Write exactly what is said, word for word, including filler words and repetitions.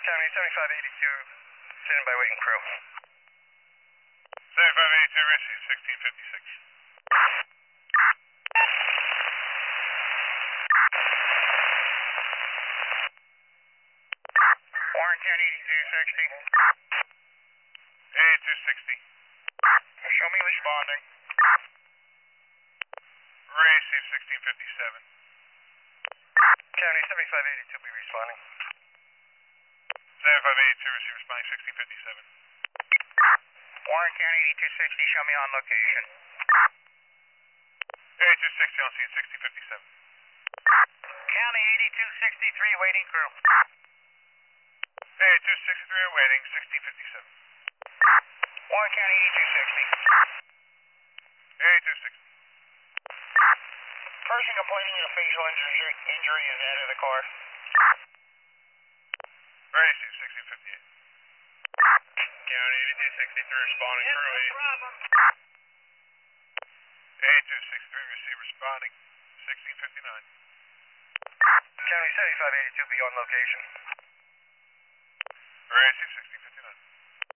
County seventy-five eighty-two, standing by waiting crew. seventy-five eighty-two, receive sixteen fifty-six. Warren ten eighty-two sixty. eighty-two sixty. Show me responding. Receive sixteen fifty-seven. County seventy-five eighty-two, be responding. seventy-five eighty-two, receive responding sixteen fifty-seven. Warren County eighty-two sixty, show me on location. eighty-two sixty on scene, sixteen fifty-seven. County eighty-two sixty-three, waiting crew. eighty-two sixty-three waiting, sixteen fifty-seven. Warren County eighty-two sixty. eighty-two sixty. Person complaining of facial injury, injury is out of the car. Receive sixteen fifty-eight. County eighty-two sixty-three, responding Yes, crew. no problem. eighty-two sixty-three, receive responding sixteen fifty-nine. County seventy-five eighty-two, be on location. Receive sixteen